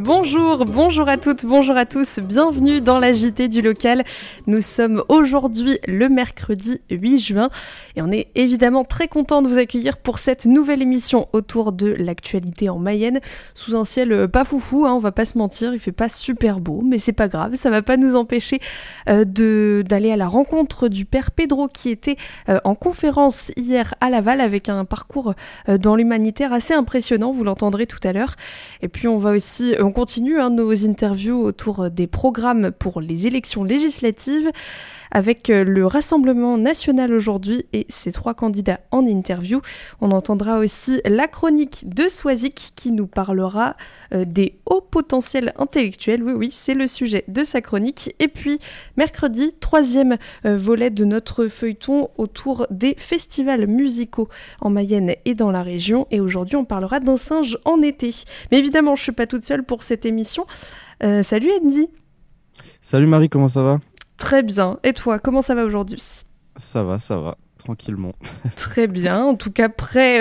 Bonjour à toutes, bonjour à tous, bienvenue dans la JT du local. Nous sommes aujourd'hui le mercredi 8 juin et on est évidemment très content de vous accueillir pour cette nouvelle émission autour de l'actualité en Mayenne, sous un ciel pas foufou, on va pas se mentir, il fait pas super beau, mais c'est pas grave, ça va pas nous empêcher d'aller à la rencontre du père Pedro qui était en conférence hier à Laval avec un parcours dans l'humanitaire assez impressionnant, vous l'entendrez tout à l'heure. Et puis on continue nos interviews autour des programmes pour les élections législatives avec le Rassemblement national aujourd'hui et ses 3 candidats en interview. On entendra aussi la chronique de Swazik qui nous parlera des hauts potentiels intellectuels. Oui, c'est le sujet de sa chronique. Et puis mercredi, 3e volet de notre feuilleton autour des festivals musicaux en Mayenne et dans la région. Et aujourd'hui, on parlera d'un singe en été. Mais évidemment, je ne suis pas toute seule pour cette émission. Salut Andy. Salut Marie, comment ça va ? Très bien. Et toi, comment ça va aujourd'hui ? Ça va, tranquillement. Très bien. En tout cas, prêt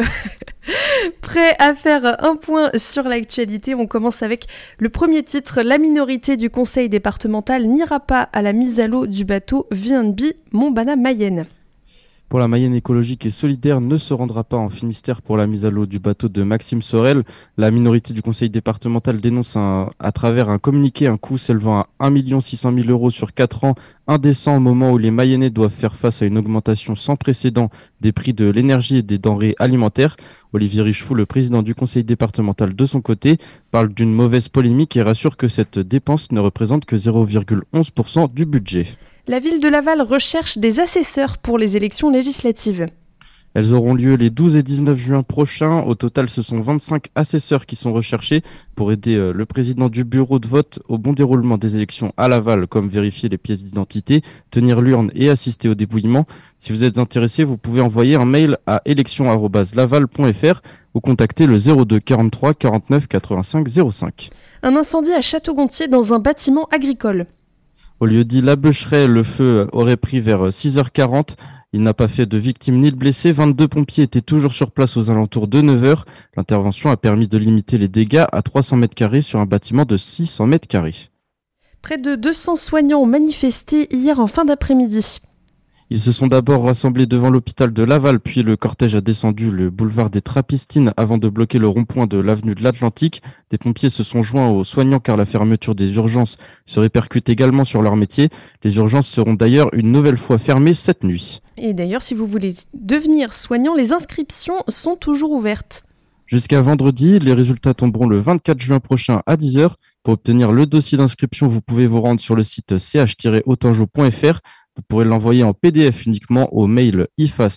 à faire un point sur l'actualité. On commence avec le premier titre. La minorité du conseil départemental n'ira pas à la mise à l'eau du bateau VNB Montbana-Mayenne. Pour la Mayenne écologique et solidaire ne se rendra pas en Finistère pour la mise à l'eau du bateau de Maxime Sorel. La minorité du conseil départemental dénonce à travers un communiqué un coût s'élevant à 1 600 000 € sur 4 ans, indécent au moment où les Mayennais doivent faire face à une augmentation sans précédent des prix de l'énergie et des denrées alimentaires. Olivier Richefou, le président du conseil départemental de son côté, parle d'une mauvaise polémique et rassure que cette dépense ne représente que 0,11% du budget. La ville de Laval recherche des assesseurs pour les élections législatives. Elles auront lieu les 12 et 19 juin prochains. Au total, ce sont 25 assesseurs qui sont recherchés pour aider le président du bureau de vote au bon déroulement des élections à Laval, comme vérifier les pièces d'identité, tenir l'urne et assister au dépouillement. Si vous êtes intéressé, vous pouvez envoyer un mail à élections@laval.fr ou contacter le 02 43 49 85 05. Un incendie à Château-Gontier dans un bâtiment agricole. Au lieu-dit La Beucheraie, le feu aurait pris vers 6h40. Il n'a pas fait de victimes ni de blessés. 22 pompiers étaient toujours sur place aux alentours de 9h. L'intervention a permis de limiter les dégâts à 300 m² sur un bâtiment de 600 m². Près de 200 soignants ont manifesté hier en fin d'après-midi. Ils se sont d'abord rassemblés devant l'hôpital de Laval, puis le cortège a descendu le boulevard des Trappistines avant de bloquer le rond-point de l'avenue de l'Atlantique. Des pompiers se sont joints aux soignants car la fermeture des urgences se répercute également sur leur métier. Les urgences seront d'ailleurs une nouvelle fois fermées cette nuit. Et d'ailleurs, si vous voulez devenir soignant, les inscriptions sont toujours ouvertes. Jusqu'à vendredi, les résultats tomberont le 24 juin prochain à 10h. Pour obtenir le dossier d'inscription, vous pouvez vous rendre sur le site ch-autanjou.fr. Vous pourrez l'envoyer en PDF uniquement au mail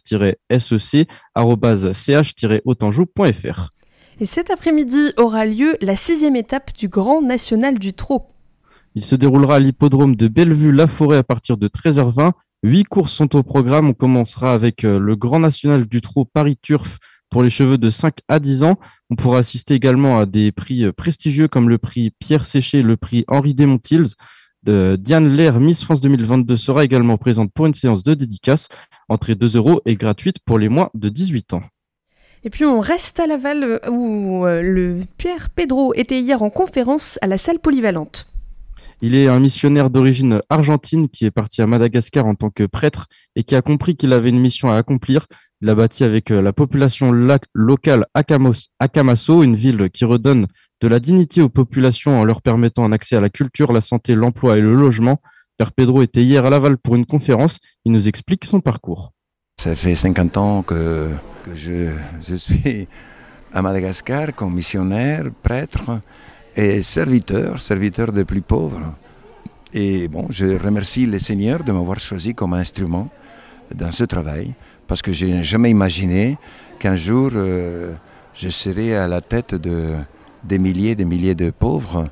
ifas-sec@ch-autanjou.fr. Et cet après-midi aura lieu la 6e étape du Grand National du Trot. Il se déroulera à l'hippodrome de Bellevue-la-Forêt à partir de 13h20. 8 courses sont au programme. On commencera avec le Grand National du Trot Paris Turf pour les cheveux de 5 à 10 ans. On pourra assister également à des prix prestigieux comme le prix Pierre Séché, le prix Henri Desmontilz. Diane Lair, Miss France 2022, sera également présente pour une séance de dédicace. Entrée 2 € et gratuite pour les moins de 18 ans. Et puis on reste à Laval où le père Pedro était hier en conférence à la salle polyvalente. Il est un missionnaire d'origine argentine qui est parti à Madagascar en tant que prêtre et qui a compris qu'il avait une mission à accomplir. Il a bâti avec la population locale Akamaso, une ville qui redonne de la dignité aux populations en leur permettant un accès à la culture, la santé, l'emploi et le logement. Père Pedro était hier à Laval pour une conférence. Il nous explique son parcours. Ça fait 50 ans que je suis à Madagascar comme missionnaire, prêtre et serviteur des plus pauvres. Et bon, je remercie le Seigneur de m'avoir choisi comme instrument dans ce travail, parce que je n'ai jamais imaginé qu'un jour je serais à la tête des milliers de pauvres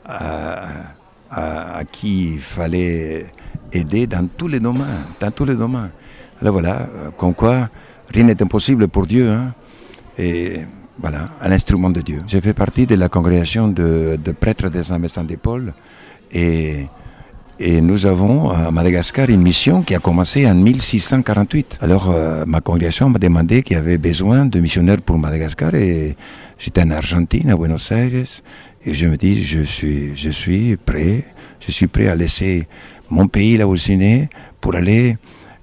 à qui il fallait aider dans tous les domaines. Alors voilà, comme quoi rien n'est impossible pour Dieu, et voilà, un instrument de Dieu. J'ai fait partie de la congrégation de prêtres des Saint-Vincent de Paul et nous avons à Madagascar une mission qui a commencé en 1648. Alors ma congrégation m'a demandé qu'il y avait besoin de missionnaires pour Madagascar et J'étais en Argentine, à Buenos Aires, et je me dis, je suis prêt à laisser mon pays là où je suis né pour aller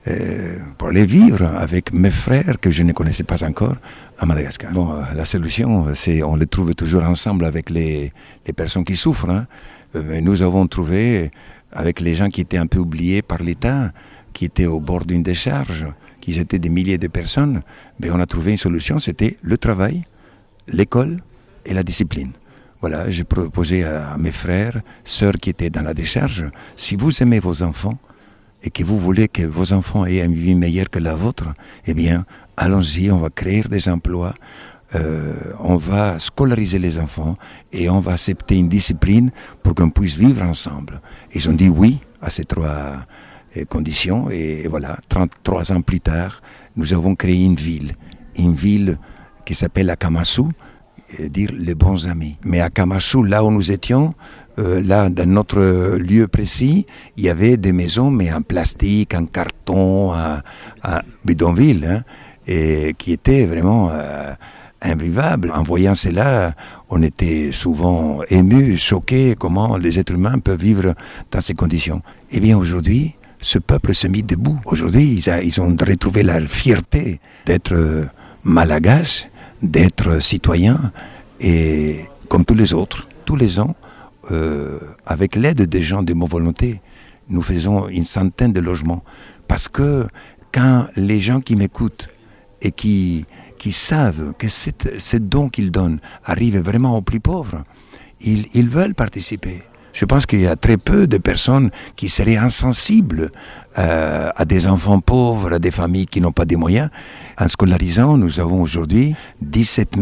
vivre avec mes frères que je ne connaissais pas encore à Madagascar. Bon, la solution, on le trouve toujours ensemble avec les personnes qui souffrent. Hein. Nous avons trouvé avec les gens qui étaient un peu oubliés par l'État, qui étaient au bord d'une décharge, qui étaient des milliers de personnes, mais on a trouvé une solution, c'était le travail, l'école et la discipline. Voilà, j'ai proposé à mes frères, sœurs qui étaient dans la décharge, si vous aimez vos enfants et que vous voulez que vos enfants aient une vie meilleure que la vôtre, eh bien, allons-y, on va créer des emplois, on va scolariser les enfants et on va accepter une discipline pour qu'on puisse vivre ensemble. Ils ont dit oui à ces 3 conditions et voilà, 33 ans plus tard, nous avons créé une ville qui s'appelle Akamassu, dire les bons amis. Mais à Akamassu, là où nous étions, là dans notre lieu précis, il y avait des maisons mais en plastique, en carton, en bidonville, hein, et qui étaient vraiment invivable. En voyant cela, on était souvent émus, choqués, comment les êtres humains peuvent vivre dans ces conditions. Eh bien aujourd'hui, ce peuple s'est mis debout. Aujourd'hui, ils ont retrouvé la fierté d'être malgaches, d'être citoyens, et comme tous les autres, tous les ans, avec l'aide des gens de bonne volonté, nous faisons une centaine de logements. Parce que quand les gens qui m'écoutent et qui savent que ce don qu'ils donnent arrive vraiment aux plus pauvres, ils veulent participer. Je pense qu'il y a très peu de personnes qui seraient insensibles à des enfants pauvres, à des familles qui n'ont pas des moyens. En scolarisant, nous avons aujourd'hui 17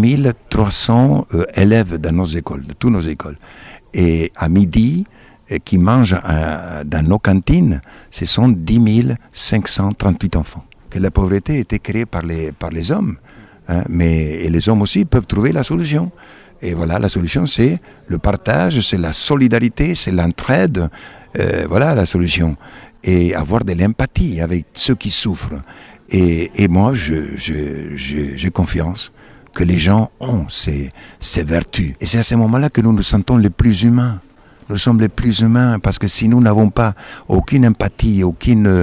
300 élèves dans nos écoles, de toutes nos écoles. Et à midi, qui mangent dans nos cantines, ce sont 10 538 enfants. Que la pauvreté était créée par les hommes, hein, mais les hommes aussi peuvent trouver la solution. Et voilà, la solution, c'est le partage, c'est la solidarité, c'est l'entraide. Voilà la solution. Et avoir de l'empathie avec ceux qui souffrent. Et moi, j'ai confiance que les gens ont ces vertus. Et c'est à ce moment-là que nous nous sentons les plus humains. Nous sommes les plus humains parce que si nous n'avons pas aucune empathie, aucun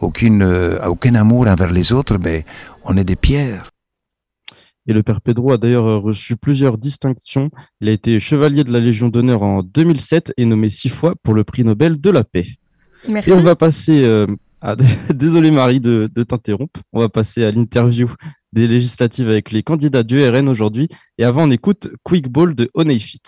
amour envers les autres, ben, on est des pierres. Et le père Pedro a d'ailleurs reçu plusieurs distinctions. Il a été chevalier de la Légion d'honneur en 2007 et nommé 6 fois pour le prix Nobel de la paix. Merci. Et on va passer désolé Marie de t'interrompre. On va passer à l'interview des législatives avec les candidats du RN aujourd'hui. Et avant, on écoute Quick Ball de Oneyfit.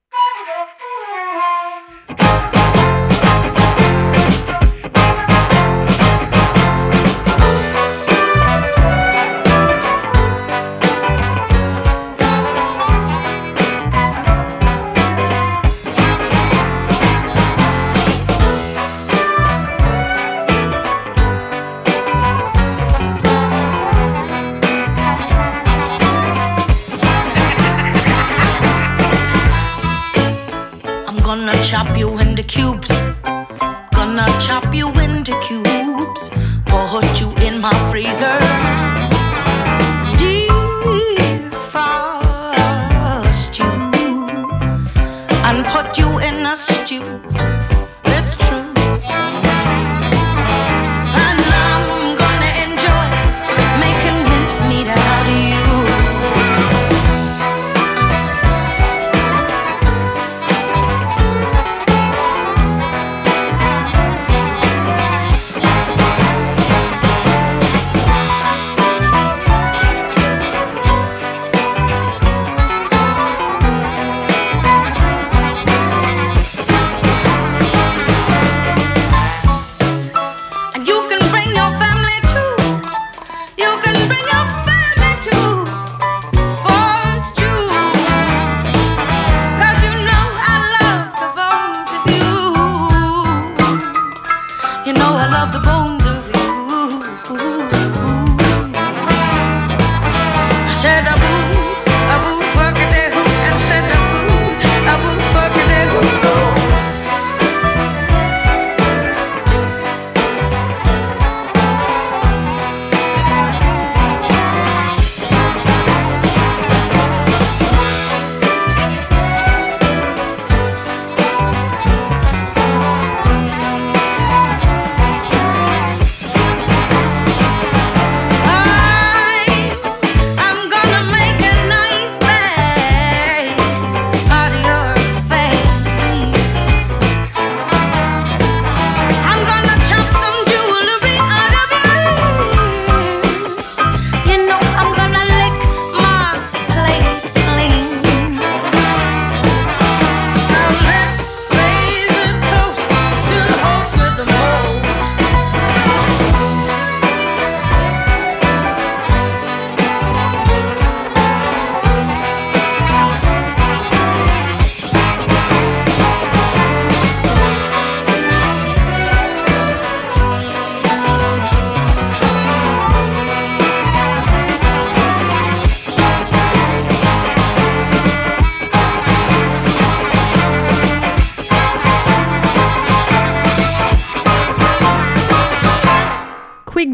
Gonna chop you into cubes. Gonna chop you into cubes. Put you in my freezer. Defrost you and put you in a stew. It's true. And I'm gonna enjoy making mincemeat out of you.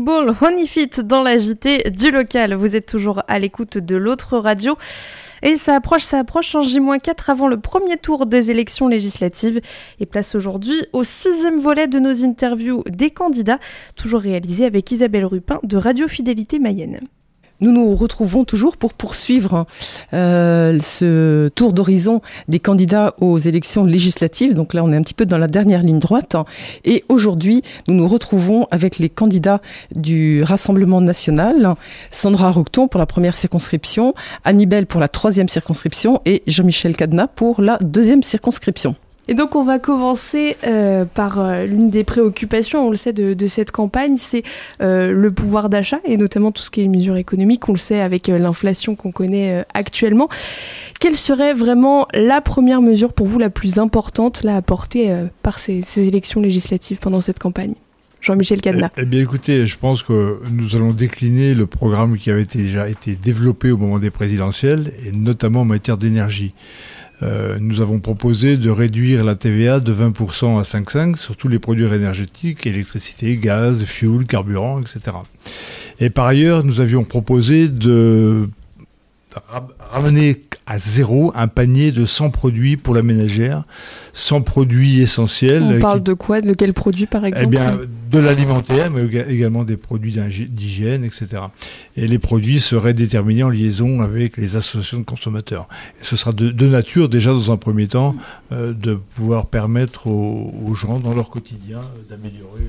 Pitbull, Honeyfit dans la JT du local. Vous êtes toujours à l'écoute de l'autre radio. Et ça approche en J-4 avant le premier tour des élections législatives. Et place aujourd'hui au 6e volet de nos interviews des candidats, toujours réalisé avec Isabelle Rupin de Radio Fidélité Mayenne. Nous nous retrouvons toujours pour poursuivre ce tour d'horizon des candidats aux élections législatives. Donc là, on est un petit peu dans la dernière ligne droite. Et aujourd'hui, nous nous retrouvons avec les candidats du Rassemblement national. Sandra Roqueton pour la première circonscription, Annibelle pour la 3e circonscription et Jean-Michel Cadenat pour la 2e circonscription. Et donc on va commencer par l'une des préoccupations, on le sait, de cette campagne, c'est le pouvoir d'achat et notamment tout ce qui est les mesures économiques, on le sait avec l'inflation qu'on connaît actuellement. Quelle serait vraiment la première mesure pour vous la plus importante là, à porter par ces élections législatives pendant cette campagne ? Jean-Michel Cadenat. Eh bien écoutez, je pense que nous allons décliner le programme qui avait déjà été développé au moment des présidentielles et notamment en matière d'énergie. Nous avons proposé de réduire la TVA de 20% à 5,5% sur tous les produits énergétiques, électricité, gaz, fuel, carburant, etc. Et par ailleurs, nous avions proposé de ramener à zéro un panier de 100 produits pour la ménagère, 100 produits essentiels. On parle de quoi ? De quels produits par exemple ? Eh bien, de l'alimentaire, mais également des produits d'hygiène, etc. Et les produits seraient déterminés en liaison avec les associations de consommateurs. Et ce sera de nature, déjà dans un premier temps, de pouvoir permettre aux gens, dans leur quotidien, d'améliorer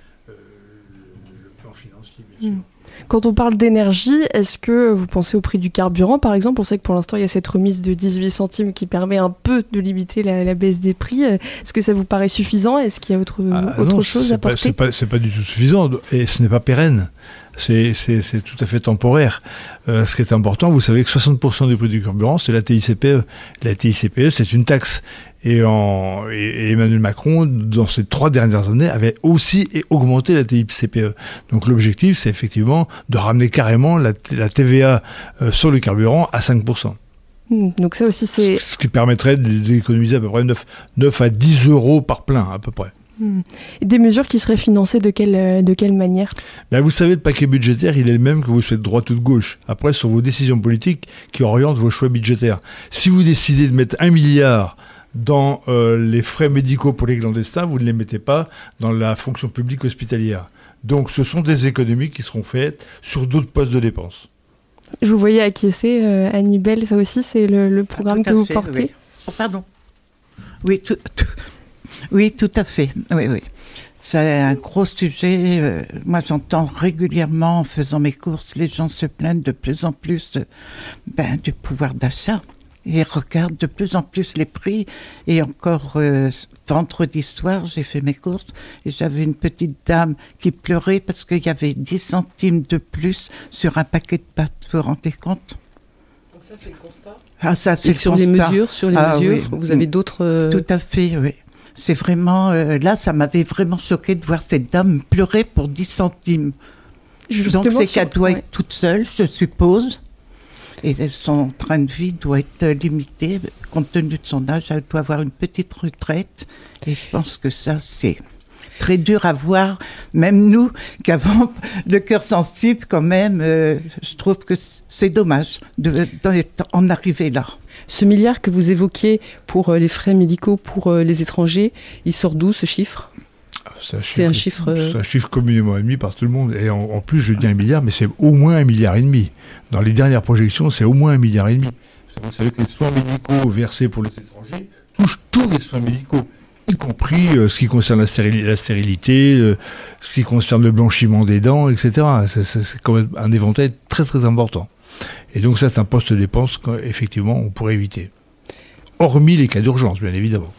le plan financier, bien sûr. Quand on parle d'énergie, est-ce que vous pensez au prix du carburant, par exemple ? On sait que pour l'instant, il y a cette remise de 18 centimes qui permet un peu de limiter la baisse des prix. Est-ce que ça vous paraît suffisant ? Est-ce qu'il y a autre chose à porter ? C'est pas du tout suffisant et ce n'est pas pérenne. C'est tout à fait temporaire. Ce qui est important, vous savez que 60% des prix du carburant, c'est la TICPE. La TICPE, c'est une taxe. Et Emmanuel Macron, dans ces 3 dernières années, avait aussi augmenté la TICPE. Donc l'objectif, c'est effectivement de ramener carrément la TVA sur le carburant à 5%. Donc ça aussi, c'est... Ce qui permettrait d'économiser à peu près 9 à 10 euros par plein, à peu près. Et des mesures qui seraient financées de quelle manière ? Ben vous savez, le paquet budgétaire, il est le même que vous soyez de droite ou de gauche. Après, sur vos décisions politiques qui orientent vos choix budgétaires. Si vous décidez de mettre 1 milliard dans les frais médicaux pour les clandestins, vous ne les mettez pas dans la fonction publique hospitalière. Donc, ce sont des économies qui seront faites sur d'autres postes de dépenses. Je vous voyais acquiescer, Annibelle, ça aussi, c'est le programme que vous portez ? Oui. Oh, pardon. Oui, tout à fait. Oui. C'est un gros sujet. Moi, j'entends régulièrement, en faisant mes courses, les gens se plaignent de plus en plus du pouvoir d'achat. Et regardent de plus en plus les prix. Et encore vendredi soir, j'ai fait mes courses et j'avais une petite dame qui pleurait parce qu'il y avait 10 centimes de plus sur un paquet de pâtes. Vous vous rendez compte ? Donc ça, c'est le constat ? Ah, ça, c'est et sur les mesures, oui. Vous avez d'autres... Tout à fait, oui. C'est vraiment... là, ça m'avait vraiment choqué de voir cette dame pleurer pour 10 centimes. Justement, donc, c'est qu'elle doit être toute seule, je suppose. Et son train de vie doit être limité. Compte tenu de son âge, elle doit avoir une petite retraite. Et je pense que ça, c'est très dur à voir. Même nous, qui avons le cœur sensible, quand même, je trouve que c'est dommage d'en arriver là. Ce milliard que vous évoquiez pour les frais médicaux pour les étrangers, il sort d'où ce chiffre ? C'est un chiffre communément admis par tout le monde. Et en plus, je dis 1 milliard, mais c'est au moins 1,5 milliard. Dans les dernières projections, c'est au moins 1,5 milliard. Vous savez que les soins médicaux versés pour les étrangers touchent tous les soins médicaux, y compris ce qui concerne la stérilité, ce qui concerne le blanchiment des dents, etc. C'est quand même un éventail très très important. Et donc ça, c'est un poste de dépense qu'effectivement, on pourrait éviter. Hormis les cas d'urgence, bien évidemment.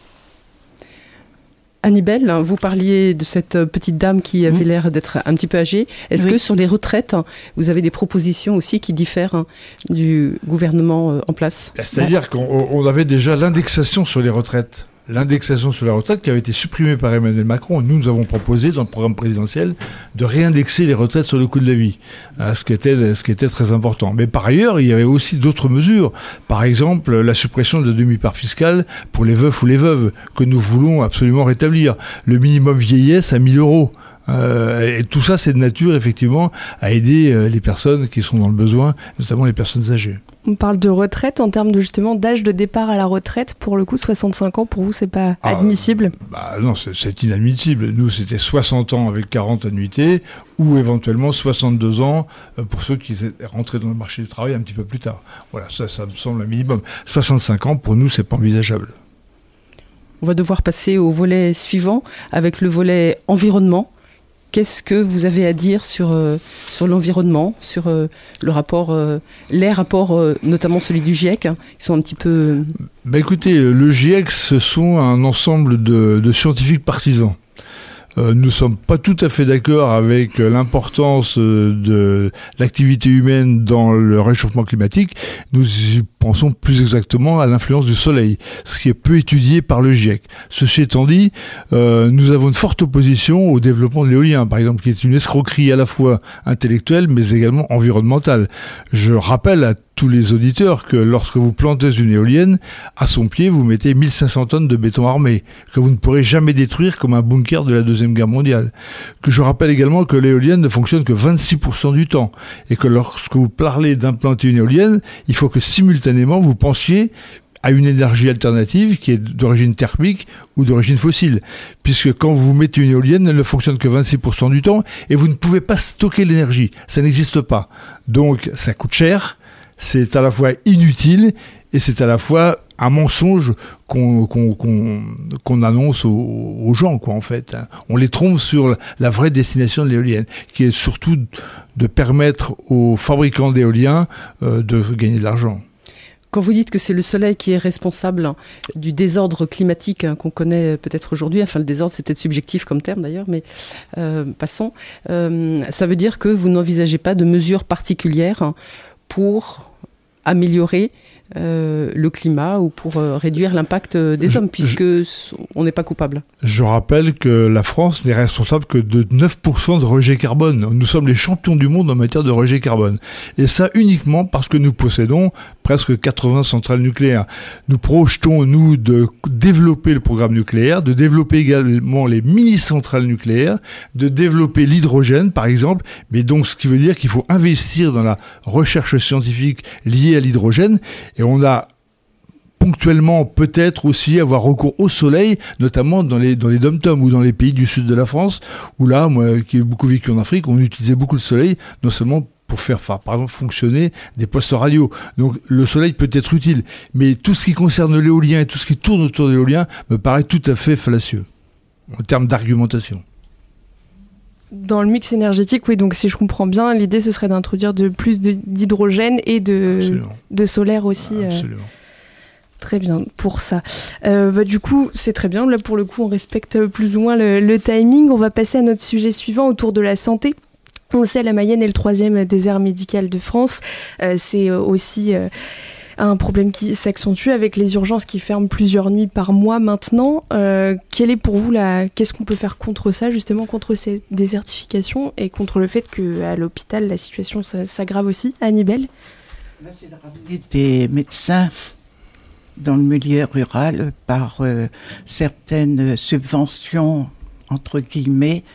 Annibelle, vous parliez de cette petite dame qui avait l'air d'être un petit peu âgée. Est-ce que sur les retraites, vous avez des propositions aussi qui diffèrent du gouvernement en place ? C'est-à-dire qu'on avait déjà l'indexation sur les retraites. L'indexation sur la retraite qui avait été supprimée par Emmanuel Macron. Nous avons proposé dans le programme présidentiel de réindexer les retraites sur le coût de la vie, ce qui était très important. Mais par ailleurs, il y avait aussi d'autres mesures. Par exemple, la suppression de la demi-part fiscale pour les veufs ou les veuves, que nous voulons absolument rétablir. Le minimum vieillesse à 1 000 euros. Et tout ça, c'est de nature, effectivement, à aider les personnes qui sont dans le besoin, notamment les personnes âgées. On parle de retraite en termes de justement d'âge de départ à la retraite. Pour le coup, 65 ans, pour vous, c'est pas admissible? Non, c'est inadmissible. Nous, c'était 60 ans avec 40 annuités ou éventuellement 62 ans pour ceux qui étaient rentrés dans le marché du travail un petit peu plus tard. Voilà, ça me semble un minimum. 65 ans, pour nous, c'est pas envisageable. On va devoir passer au volet suivant avec le volet environnement. Qu'est-ce que vous avez à dire sur l'environnement, sur le rapport, les rapports, notamment celui du GIEC, qui sont un petit peu... Écoutez, le GIEC, ce sont un ensemble de scientifiques partisans. Nous ne sommes pas tout à fait d'accord avec l'importance de l'activité humaine dans le réchauffement climatique. Nous y pensons plus exactement à l'influence du soleil, ce qui est peu étudié par le GIEC. Ceci étant dit, nous avons une forte opposition au développement de l'éolien, par exemple, qui est une escroquerie à la fois intellectuelle mais également environnementale. Je rappelle à tous les auditeurs que lorsque vous plantez une éolienne, à son pied, vous mettez 1500 tonnes de béton armé, que vous ne pourrez jamais détruire comme un bunker de la Deuxième Guerre mondiale. Que je rappelle également que l'éolienne ne fonctionne que 26% du temps, et que lorsque vous parlez d'implanter une éolienne, il faut que simultanément vous pensiez à une énergie alternative qui est d'origine thermique ou d'origine fossile. Puisque quand vous mettez une éolienne, elle ne fonctionne que 26% du temps, et vous ne pouvez pas stocker l'énergie. Ça n'existe pas. Donc, ça coûte cher. C'est à la fois inutile et c'est à la fois un mensonge qu'on annonce aux gens, quoi, en fait. On les trompe sur la vraie destination de l'éolienne, qui est surtout de permettre aux fabricants d'éoliens de gagner de l'argent. Quand vous dites que c'est le soleil qui est responsable du désordre climatique qu'on connaît peut-être aujourd'hui, enfin le désordre c'est peut-être subjectif comme terme d'ailleurs, mais passons, ça veut dire que vous n'envisagez pas de mesures particulières pour améliorer le climat ou pour réduire l'impact des hommes, puisque on n'est pas coupable. Je rappelle que la France n'est responsable que de 9% de rejet carbone. Nous sommes les champions du monde en matière de rejet carbone. Et ça uniquement parce que nous possédons presque 80 centrales nucléaires. Nous projetons, nous, de développer le programme nucléaire, de développer également les mini-centrales nucléaires, de développer l'hydrogène, par exemple, mais donc ce qui veut dire qu'il faut investir dans la recherche scientifique liée à l'hydrogène, et on a ponctuellement peut-être aussi avoir recours au soleil, notamment dans les dom-toms ou dans les pays du sud de la France, où là, moi qui ai beaucoup vécu en Afrique, on utilisait beaucoup le soleil, non seulement pour faire, par exemple, fonctionner des postes radio. Donc le soleil peut être utile, mais tout ce qui concerne l'éolien et tout ce qui tourne autour de l'éolien me paraît tout à fait fallacieux, en termes d'argumentation. Dans le mix énergétique, oui, donc si je comprends bien, l'idée ce serait d'introduire plus d'hydrogène et de solaire aussi. Absolument. Très bien pour ça. Du coup, c'est très bien. Là, pour le coup, on respecte plus ou moins le timing. On va passer à notre sujet suivant autour de la santé. On le sait, la Mayenne est le 3e désert médical de France. C'est aussi un problème qui s'accentue avec les urgences qui ferment plusieurs nuits par mois maintenant. Quelle est pour vous qu'est-ce qu'on peut faire contre ça, justement, contre ces désertifications et contre le fait qu'à l'hôpital, la situation s'aggrave aussi? Annie Belle? Là, c'est de ramener des médecins dans le milieu rural par certaines subventions, entre guillemets,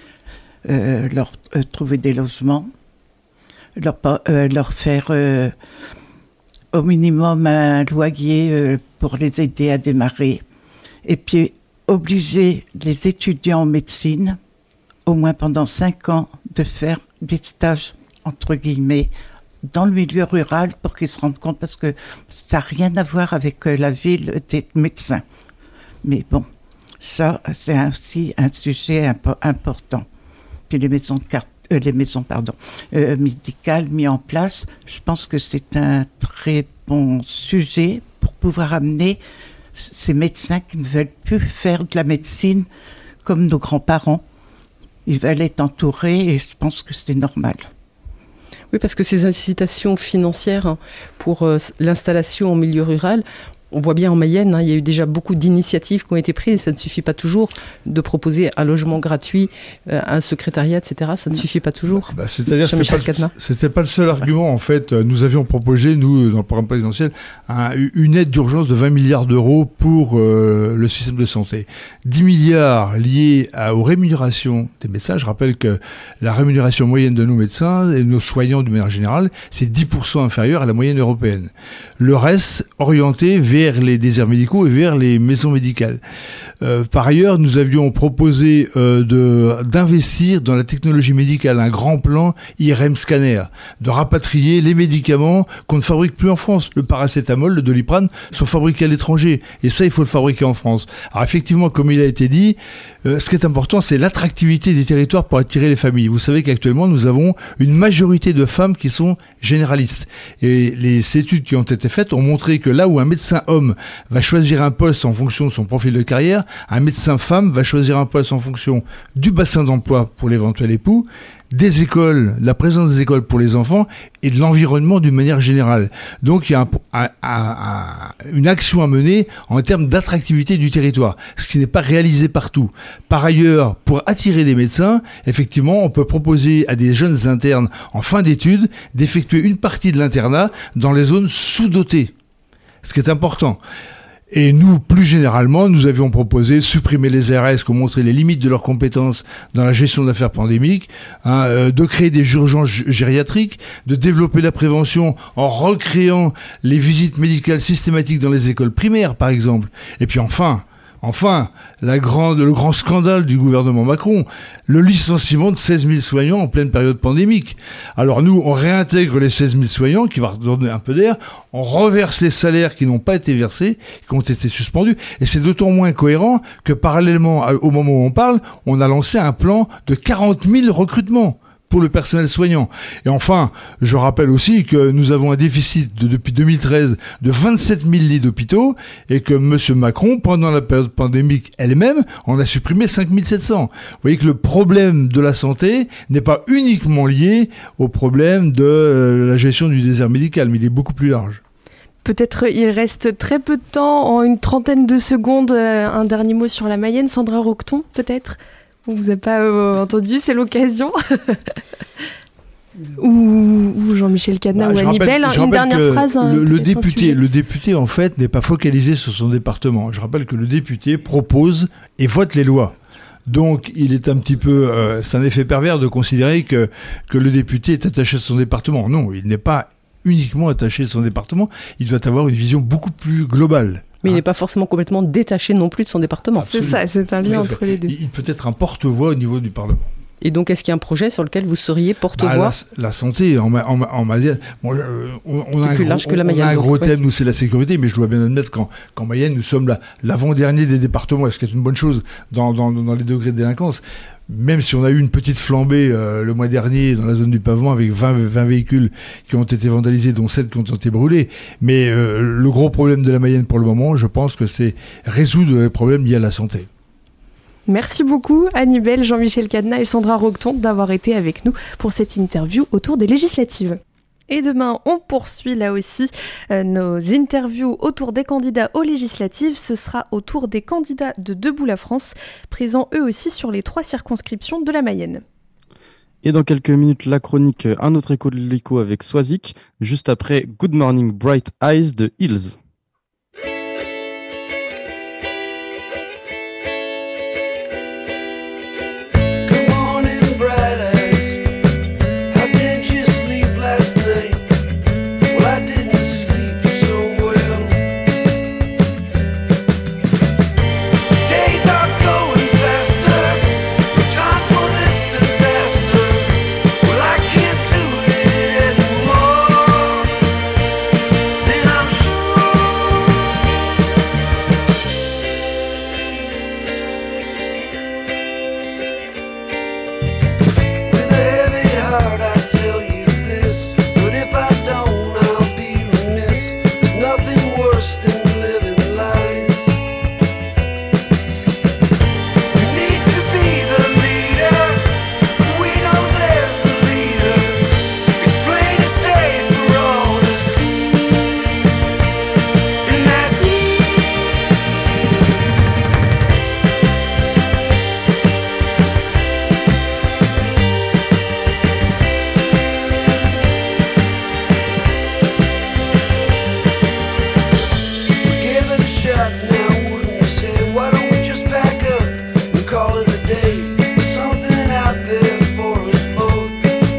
leur trouver des logements, leur faire au minimum un loyer pour les aider à démarrer, et puis obliger les étudiants en médecine, au moins pendant 5 ans, de faire des stages, entre guillemets, dans le milieu rural pour qu'ils se rendent compte, parce que ça n'a rien à voir avec la ville des médecins. Mais bon, ça, c'est aussi un sujet important. Puis les maisons médicales mises en place, je pense que c'est un très bon sujet pour pouvoir amener ces médecins qui ne veulent plus faire de la médecine comme nos grands-parents. Ils veulent être entourés et je pense que c'est normal. Oui, parce que ces incitations financières pour l'installation en milieu rural, On voit bien en Mayenne, il y a eu déjà beaucoup d'initiatives qui ont été prises. Ça ne suffit pas toujours de proposer un logement gratuit, un secrétariat, etc. Ça ne suffit pas toujours. C'est-à-dire que c'était pas le seul argument. En fait, nous avions proposé, nous, dans le programme présidentiel, une aide d'urgence de 20 milliards d'euros pour le système de santé. 10 milliards liés aux rémunérations des médecins. Je rappelle que la rémunération moyenne de nos médecins et de nos soignants de manière générale, c'est 10% inférieur à la moyenne européenne. Le reste, orienté vers les déserts médicaux et vers les maisons médicales. Par ailleurs, nous avions proposé d'investir dans la technologie médicale, un grand plan IRM scanner, de rapatrier les médicaments qu'on ne fabrique plus en France. Le paracétamol, le Doliprane sont fabriqués à l'étranger. Et ça, il faut le fabriquer en France. Alors effectivement, comme il a été dit, ce qui est important, c'est l'attractivité des territoires pour attirer les familles. Vous savez qu'actuellement, nous avons une majorité de femmes qui sont généralistes. Et les études qui ont été faites ont montré que là où un médecin homme va choisir un poste en fonction de son profil de carrière, un médecin femme va choisir un poste en fonction du bassin d'emploi pour l'éventuel époux, des écoles, la présence des écoles pour les enfants et de l'environnement d'une manière générale. Donc il y a une action à mener en termes d'attractivité du territoire, ce qui n'est pas réalisé partout. Par ailleurs, pour attirer des médecins, effectivement, on peut proposer à des jeunes internes en fin d'études d'effectuer une partie de l'internat dans les zones sous-dotées, ce qui est important. Et nous, plus généralement, nous avions proposé supprimer les ARS qui ont montré les limites de leurs compétences dans la gestion d'affaires pandémiques, de créer des urgences gériatriques, de développer la prévention en recréant les visites médicales systématiques dans les écoles primaires, par exemple. Et puis enfin, le grand scandale du gouvernement Macron, le licenciement de 16 000 soignants en pleine période pandémique. Alors nous, on réintègre les 16 000 soignants, qui va redonner un peu d'air, on reverse les salaires qui n'ont pas été versés, qui ont été suspendus, et c'est d'autant moins cohérent que parallèlement au moment où on parle, on a lancé un plan de 40 000 recrutements pour le personnel soignant. Et enfin, je rappelle aussi que nous avons un déficit depuis 2013 de 27 000 lits d'hôpitaux et que M. Macron, pendant la période pandémique elle-même, en a supprimé 5 700. Vous voyez que le problème de la santé n'est pas uniquement lié au problème de la gestion du désert médical, mais il est beaucoup plus large. Peut-être il reste très peu de temps, en une trentaine de secondes, un dernier mot sur la Mayenne. Sandra Roqueton, peut-être ? On vous a pas entendu, c'est l'occasion. ou Jean-Michel Cadena ou Annibelle, une dernière phrase. Le député, en fait, n'est pas focalisé sur son département. Je rappelle que le député propose et vote les lois. Donc, il est un petit peu... c'est un effet pervers de considérer que le député est attaché à son département. Non, il n'est pas uniquement attaché à son département. Il doit avoir une vision beaucoup plus globale. Mais il n'est pas forcément complètement détaché non plus de son département. Absolument. C'est ça, c'est un lien entre les deux. Il peut être un porte-voix au niveau du Parlement. Et donc, est-ce qu'il y a un projet sur lequel vous seriez porte-voix ? La santé, on a un gros thème, nous, c'est la sécurité, mais je dois bien admettre qu'en Mayenne, nous sommes l'avant-dernier des départements, ce qui est une bonne chose dans les degrés de délinquance. Même si on a eu une petite flambée le mois dernier dans la zone du Pavement avec 20 véhicules qui ont été vandalisés, dont 7 qui ont été brûlés. Mais le gros problème de la Mayenne pour le moment, je pense que c'est résoudre les problèmes liés à la santé. Merci beaucoup Annibelle, Jean-Michel Cadena et Sandra Roqueton d'avoir été avec nous pour cette interview autour des législatives. Et demain, on poursuit là aussi nos interviews autour des candidats aux législatives. Ce sera autour des candidats de Debout la France, présents eux aussi sur les 3 circonscriptions de la Mayenne. Et dans quelques minutes, la chronique Un autre écho de l'écho avec Swazik, juste après Good Morning Bright Eyes de Hills. Sure right now, wouldn't you say? Why don't we just pack up and call it a day? There's something out there for us both.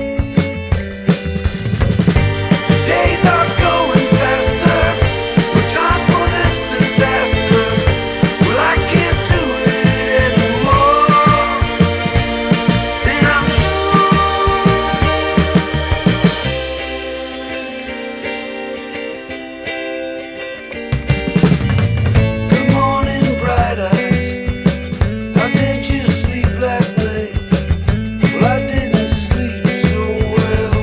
The days are going faster. No time for this disaster. Well, I can't do it anymore. And I'm Good morning, bright eyes. How did you sleep last night? Well, I didn't sleep so well.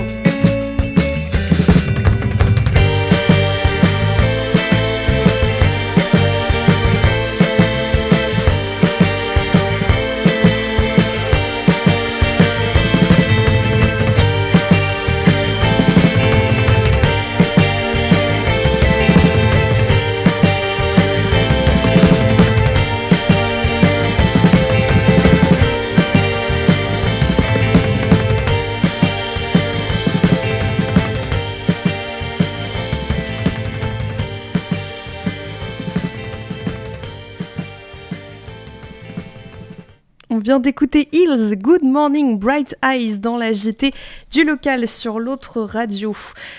On vient d'écouter Hills, Good Morning Bright Eyes dans la JT du local sur l'autre radio.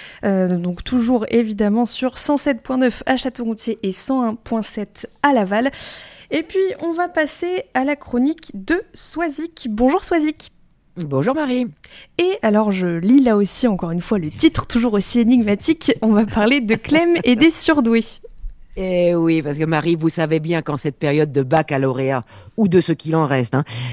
Donc toujours évidemment sur 107.9 à Château-Gontier et 101.7 à Laval. Et puis on va passer à la chronique de Swazik. Bonjour Swazik. Bonjour Marie. Et alors je lis là aussi encore une fois le titre toujours aussi énigmatique. On va parler de Clem et des surdoués. Eh oui, parce que Marie, vous savez bien qu'en cette période de baccalauréat, ou de ce qu'il en reste,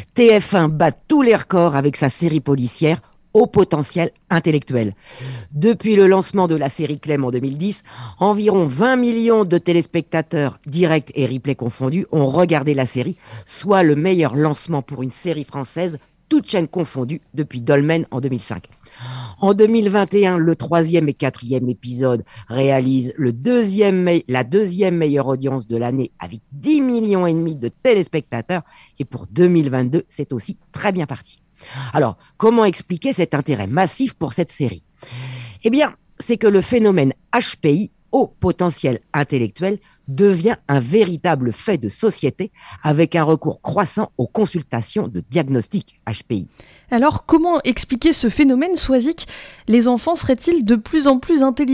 TF1 bat tous les records avec sa série policière au potentiel intellectuel. Depuis le lancement de la série Clem en 2010, environ 20 millions de téléspectateurs, directs et replay confondus, ont regardé la série, soit le meilleur lancement pour une série française, toutes chaînes confondues, depuis Dolmen en 2005. En 2021, le 3e et 4e épisode réalise la deuxième meilleure audience de l'année avec 10,5 millions de téléspectateurs. Et pour 2022, c'est aussi très bien parti. Alors, comment expliquer cet intérêt massif pour cette série ? Eh bien, c'est que le phénomène HPI, haut potentiel intellectuel, devient un véritable fait de société avec un recours croissant aux consultations de diagnostic HPI. Alors, comment expliquer ce phénomène, Swazik ? Les enfants seraient-ils de plus en plus intelligents ?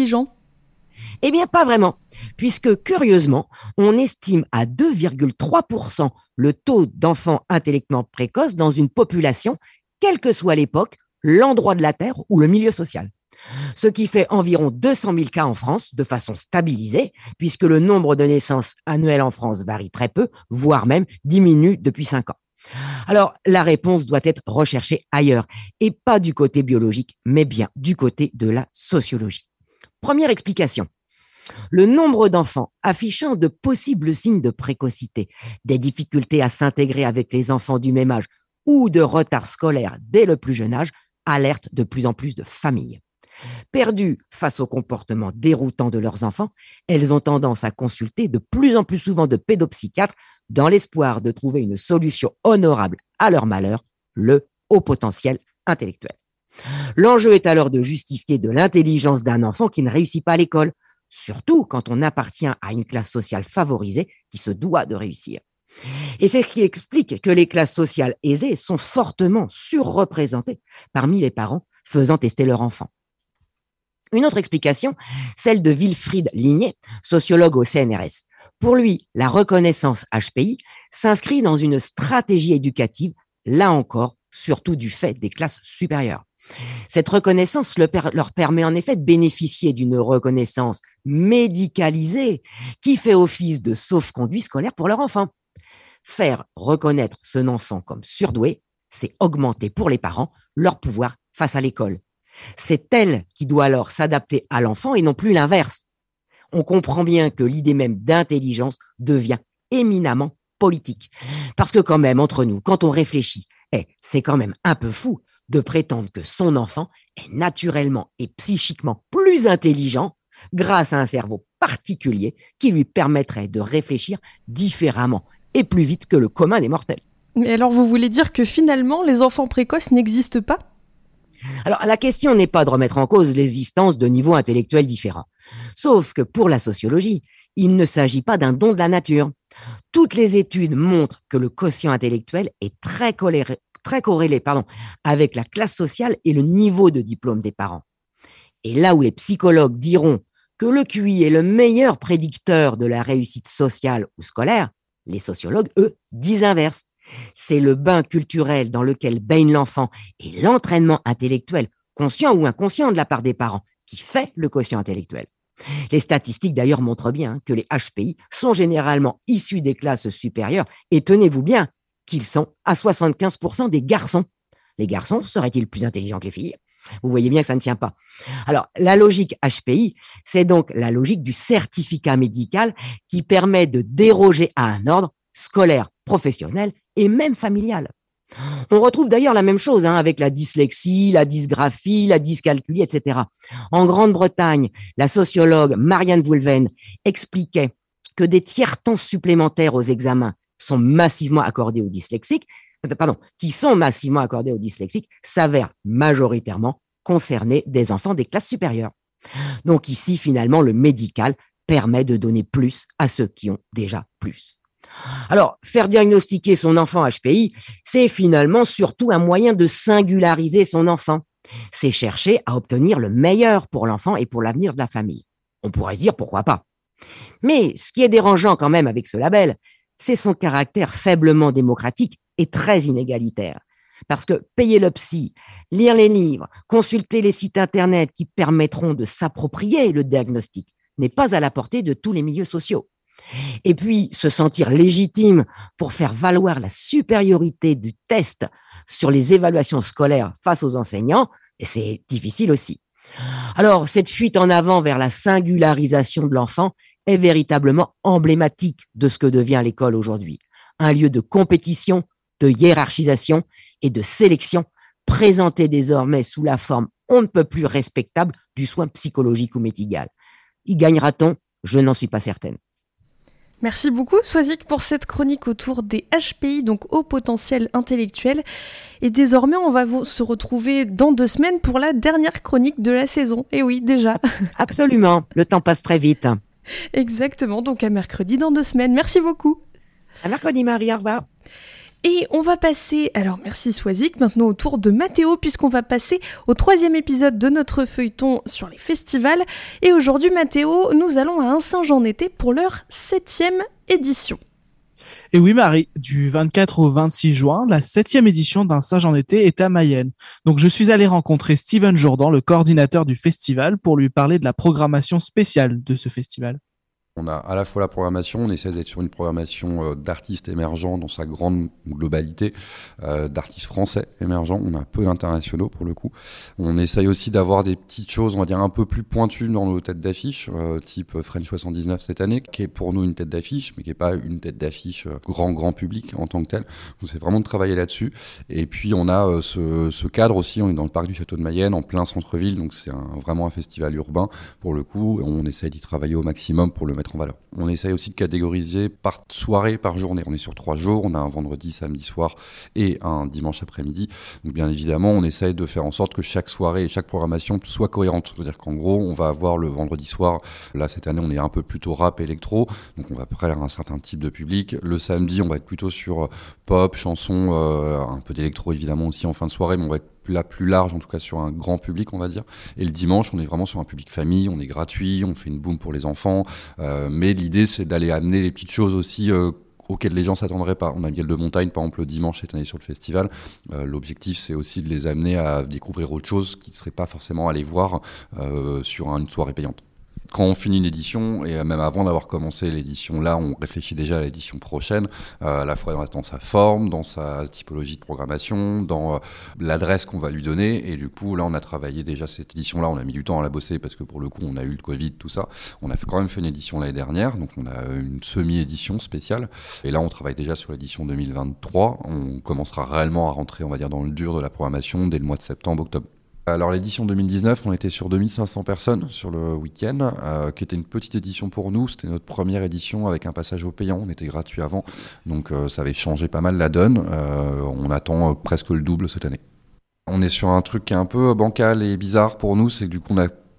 Eh bien, pas vraiment, puisque curieusement, on estime à 2,3% le taux d'enfants intellectuellement précoces dans une population, quelle que soit l'époque, l'endroit de la Terre ou le milieu social. Ce qui fait environ 200 000 cas en France de façon stabilisée, puisque le nombre de naissances annuelles en France varie très peu, voire même diminue depuis 5 ans. Alors, la réponse doit être recherchée ailleurs, et pas du côté biologique, mais bien du côté de la sociologie. Première explication. Le nombre d'enfants affichant de possibles signes de précocité, des difficultés à s'intégrer avec les enfants du même âge ou de retard scolaire dès le plus jeune âge alerte de plus en plus de familles. Perdues face au comportement déroutant de leurs enfants, elles ont tendance à consulter de plus en plus souvent de pédopsychiatres dans l'espoir de trouver une solution honorable à leur malheur, le haut potentiel intellectuel. L'enjeu est alors de justifier de l'intelligence d'un enfant qui ne réussit pas à l'école, surtout quand on appartient à une classe sociale favorisée qui se doit de réussir. Et c'est ce qui explique que les classes sociales aisées sont fortement surreprésentées parmi les parents faisant tester leur enfant. Une autre explication, celle de Wilfried Ligné, sociologue au CNRS. Pour lui, la reconnaissance HPI s'inscrit dans une stratégie éducative, là encore, surtout du fait des classes supérieures. Cette reconnaissance leur permet en effet de bénéficier d'une reconnaissance médicalisée qui fait office de sauf-conduit scolaire pour leur enfant. Faire reconnaître son enfant comme surdoué, c'est augmenter pour les parents leur pouvoir face à l'école. C'est elle qui doit alors s'adapter à l'enfant et non plus l'inverse. On comprend bien que l'idée même d'intelligence devient éminemment politique. Parce que quand même, entre nous, quand on réfléchit, c'est quand même un peu fou de prétendre que son enfant est naturellement et psychiquement plus intelligent grâce à un cerveau particulier qui lui permettrait de réfléchir différemment et plus vite que le commun des mortels. Mais alors vous voulez dire que finalement les enfants précoces n'existent pas ? Alors la question n'est pas de remettre en cause l'existence de niveaux intellectuels différents. Sauf que pour la sociologie, il ne s'agit pas d'un don de la nature. Toutes les études montrent que le quotient intellectuel est très corrélé avec la classe sociale et le niveau de diplôme des parents. Et là où les psychologues diront que le QI est le meilleur prédicteur de la réussite sociale ou scolaire, les sociologues, eux, disent l'inverse. C'est le bain culturel dans lequel baigne l'enfant et l'entraînement intellectuel, conscient ou inconscient de la part des parents, qui fait le quotient intellectuel. Les statistiques d'ailleurs montrent bien que les HPI sont généralement issus des classes supérieures et tenez-vous bien qu'ils sont à 75% des garçons. Les garçons seraient-ils plus intelligents que les filles ? Vous voyez bien que ça ne tient pas. Alors, la logique HPI, c'est donc la logique du certificat médical qui permet de déroger à un ordre scolaire, professionnel et même familial. On retrouve d'ailleurs la même chose avec la dyslexie, la dysgraphie, la dyscalculie, etc. En Grande-Bretagne, la sociologue Marianne Woolven expliquait que des tiers-temps supplémentaires aux examens sont massivement accordés aux dyslexiques, s'avèrent majoritairement concerner des enfants des classes supérieures. Donc ici, finalement, le médical permet de donner plus à ceux qui ont déjà plus. Alors, faire diagnostiquer son enfant HPI, c'est finalement surtout un moyen de singulariser son enfant. C'est chercher à obtenir le meilleur pour l'enfant et pour l'avenir de la famille. On pourrait se dire pourquoi pas. Mais ce qui est dérangeant quand même avec ce label, c'est son caractère faiblement démocratique et très inégalitaire. Parce que payer le psy, lire les livres, consulter les sites internet qui permettront de s'approprier le diagnostic n'est pas à la portée de tous les milieux sociaux. Et puis, se sentir légitime pour faire valoir la supériorité du test sur les évaluations scolaires face aux enseignants, et c'est difficile aussi. Alors, cette fuite en avant vers la singularisation de l'enfant est véritablement emblématique de ce que devient l'école aujourd'hui. Un lieu de compétition, de hiérarchisation et de sélection, présenté désormais sous la forme on ne peut plus respectable du soin psychologique ou médical. Y gagnera-t-on ? Je n'en suis pas certaine. Merci beaucoup Swazik pour cette chronique autour des HPI, donc haut potentiel intellectuel. Et désormais, on va se retrouver dans 2 semaines pour la dernière chronique de la saison. Et oui, déjà. Absolument, le temps passe très vite. Exactement, donc à mercredi dans 2 semaines. Merci beaucoup. À mercredi Marie, au revoir. Et on va passer, alors merci Swazik, maintenant au tour de Mathéo, puisqu'on va passer au 3e épisode de notre feuilleton sur les festivals. Et aujourd'hui Mathéo, nous allons à Un-Singe-en-Été pour leur 7e édition. Et oui Marie, du 24 au 26 juin, la 7e édition d'Un-Singe-en-Été est à Mayenne. Donc je suis allé rencontrer Steven Jourdan, le coordinateur du festival, pour lui parler de la programmation spéciale de ce festival. On a à la fois la programmation, on essaie d'être sur une programmation d'artistes émergents dans sa grande globalité, d'artistes français émergents, on a un peu d'internationaux pour le coup. On essaye aussi d'avoir des petites choses, on va dire un peu plus pointues dans nos têtes d'affiche, type French 79 cette année, qui est pour nous une tête d'affiche, mais qui n'est pas une tête d'affiche grand public en tant que tel. On essaie vraiment de travailler là-dessus. Et puis on a ce cadre aussi, on est dans le parc du Château de Mayenne, en plein centre-ville, donc c'est vraiment un festival urbain pour le coup. On essaye d'y travailler au maximum pour le mettre en valeur. On essaye aussi de catégoriser par soirée, par journée. On est sur 3 jours, on a un vendredi, samedi soir et un dimanche après-midi. Donc bien évidemment, on essaye de faire en sorte que chaque soirée et chaque programmation soit cohérente. C'est-à-dire qu'en gros, on va avoir le vendredi soir, là cette année on est un peu plutôt rap, électro, donc on va près un certain type de public. Le samedi, on va être plutôt sur pop, chansons, un peu d'électro évidemment aussi en fin de soirée, mais on va être la plus large, en tout cas sur un grand public, on va dire. Et le dimanche, on est vraiment sur un public famille, on est gratuit, on fait une boom pour les enfants. Mais l'idée, c'est d'aller amener les petites choses aussi auxquelles les gens s'attendraient pas. On a Miel de Montagne, par exemple, le dimanche cette année sur le festival. L'objectif, c'est aussi de les amener à découvrir autre chose qu'ils ne seraient pas forcément allés voir sur une soirée payante. Quand on finit une édition, et même avant d'avoir commencé l'édition là, on réfléchit déjà à l'édition prochaine, à la fois dans sa forme, dans sa typologie de programmation, dans l'adresse qu'on va lui donner. Et du coup, là, on a travaillé déjà cette édition-là. On a mis du temps à la bosser parce que pour le coup, on a eu le Covid, tout ça. On a quand même fait une édition l'année dernière, donc on a une semi-édition spéciale. Et là, on travaille déjà sur l'édition 2023. On commencera réellement à rentrer, on va dire, dans le dur de la programmation dès le mois de septembre, octobre. Alors l'édition 2019, on était sur 2500 personnes sur le week-end, qui était une petite édition pour nous. C'était notre première édition avec un passage au payant, on était gratuit avant, donc ça avait changé pas mal la donne. On attend presque le double cette année. On est sur un truc qui est un peu bancal et bizarre pour nous, c'est que du coup on a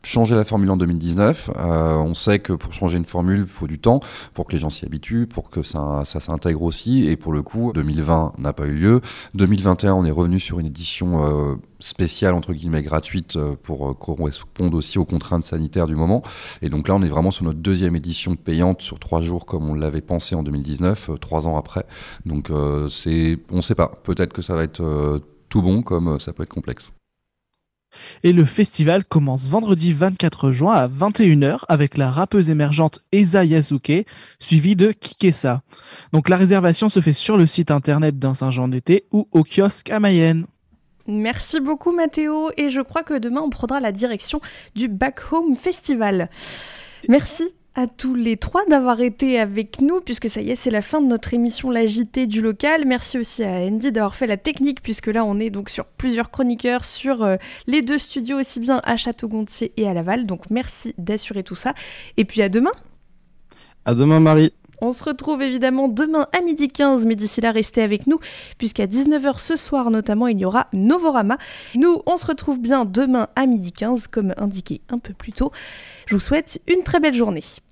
changé la formule en 2019. On sait que pour changer une formule, il faut du temps pour que les gens s'y habituent, pour que ça s'intègre aussi. Et pour le coup, 2020 n'a pas eu lieu. 2021, on est revenu sur une édition spéciale, entre guillemets, gratuite, pour correspondre aussi aux contraintes sanitaires du moment. Et donc là, on est vraiment sur notre deuxième édition payante sur 3 jours, comme on l'avait pensé en 2019, 3 ans après. Donc on ne sait pas. Peut-être que ça va être tout bon, comme ça peut être complexe. Et le festival commence vendredi 24 juin à 21h avec la rappeuse émergente Esa Yasuke, suivie de Kikessa. Donc la réservation se fait sur le site internet d'un Saint-Jean-d'Été ou au kiosque à Mayenne. Merci beaucoup Mathéo, et je crois que demain on prendra la direction du Back Home Festival. Merci à tous les 3 d'avoir été avec nous, puisque ça y est, c'est la fin de notre émission La JT du local. Merci aussi à Andy d'avoir fait la technique, puisque là on est donc sur plusieurs chroniqueurs, sur les 2 studios, aussi bien à Château-Gontier et à Laval, donc merci d'assurer tout ça. Et puis à demain. À demain Marie. On se retrouve évidemment demain à 12h15, mais d'ici là, restez avec nous, puisqu'à 19h ce soir notamment, il y aura Novorama. Nous, on se retrouve bien demain à 12h15, comme indiqué un peu plus tôt. Je vous souhaite une très belle journée.